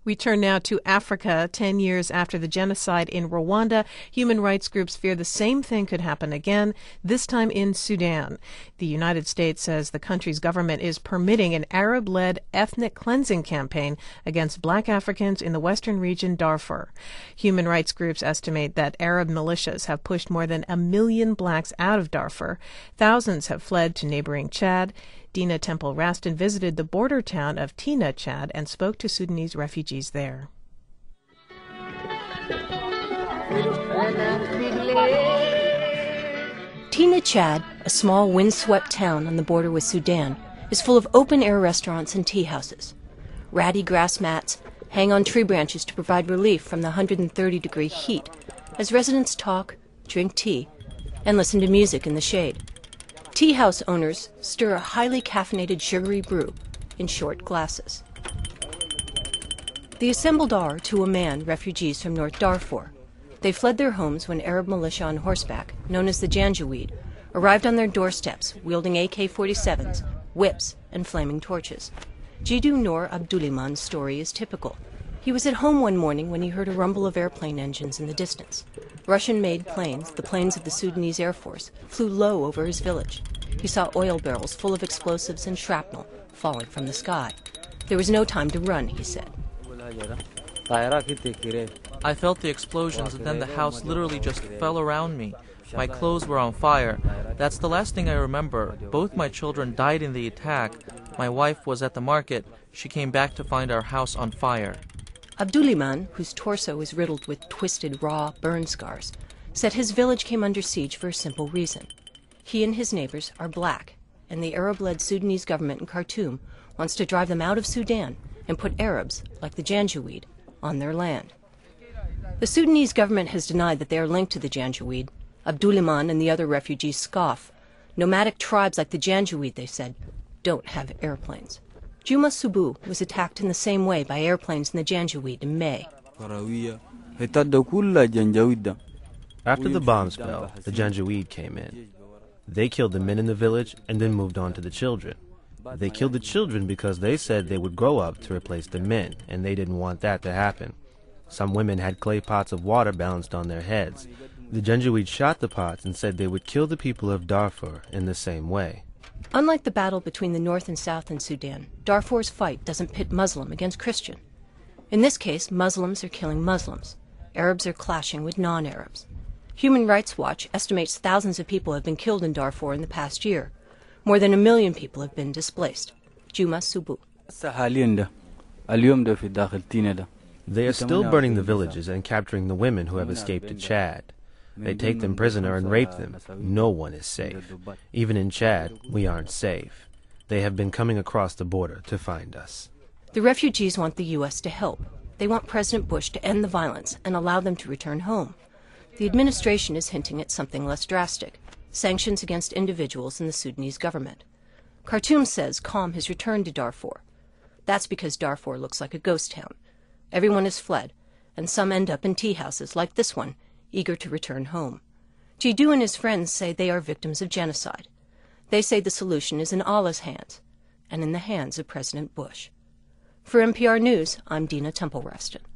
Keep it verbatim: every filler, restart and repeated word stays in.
We turn now to Africa. Ten years after the genocide in Rwanda, human rights groups fear the same thing could happen again, this time in Sudan. The United States says the country's government is permitting an Arab-led ethnic cleansing campaign against black Africans in the western region Darfur. Human rights groups estimate that Arab militias have pushed more than a million blacks out of Darfur. Thousands have fled to neighboring Chad. Dina Temple-Raston visited the border town of Tina, Chad, and spoke to Sudanese refugees there. Tina, Chad, a small windswept town on the border with Sudan, is full of open-air restaurants and tea houses. Ratty grass mats hang on tree branches to provide relief from the one hundred thirty degree heat as residents talk, drink tea, and listen to music in the shade. Tea house owners stir a highly caffeinated sugary brew in short glasses. The assembled are, to a man, refugees from North Darfur. They fled their homes when Arab militia on horseback, known as the Janjaweed, arrived on their doorsteps wielding A K forty-sevens, whips, and flaming torches. Jiddu Noor Abduliman's story is typical. He was at home one morning when he heard a rumble of airplane engines in the distance. Russian-made planes, the planes of the Sudanese Air Force, flew low over his village. He saw oil barrels full of explosives and shrapnel falling from the sky. There was no time to run, he said. I felt the explosions and then the house literally just fell around me. My clothes were on fire. That's the last thing I remember. Both my children died in the attack. My wife was at the market. She came back to find our house on fire. Abduliman, whose torso is riddled with twisted, raw burn scars, said his village came under siege for a simple reason. He and his neighbors are black, and the Arab-led Sudanese government in Khartoum wants to drive them out of Sudan and put Arabs, like the Janjaweed, on their land. The Sudanese government has denied that they are linked to the Janjaweed. Abduliman and the other refugees scoff. Nomadic tribes like the Janjaweed, they said, don't have airplanes. Juma Subu was attacked in the same way by airplanes in the Janjaweed in May. After the bombs fell, the Janjaweed came in. They killed the men in the village and then moved on to the children. They killed the children because they said they would grow up to replace the men, and they didn't want that to happen. Some women had clay pots of water balanced on their heads. The Janjaweed shot the pots and said they would kill the people of Darfur in the same way. Unlike the battle between the North and South in Sudan, Darfur's fight doesn't pit Muslim against Christian. In this case, Muslims are killing Muslims. Arabs are clashing with non-Arabs. Human Rights Watch estimates thousands of people have been killed in Darfur in the past year. More than a million people have been displaced. Juma Subu. They are still burning the villages and capturing the women who have escaped to Chad. They take them prisoner and rape them. No one is safe. Even in Chad, we aren't safe. They have been coming across the border to find us. The refugees want the U S to help. They want President Bush to end the violence and allow them to return home. The administration is hinting at something less drastic, sanctions against individuals in the Sudanese government. Khartoum says calm has returned to Darfur. That's because Darfur looks like a ghost town. Everyone has fled, and some end up in tea houses like this one, eager to return home. Jiddu and his friends say they are victims of genocide. They say the solution is in Allah's hands, and in the hands of President Bush. For N P R News, I'm Dina Temple-Raston.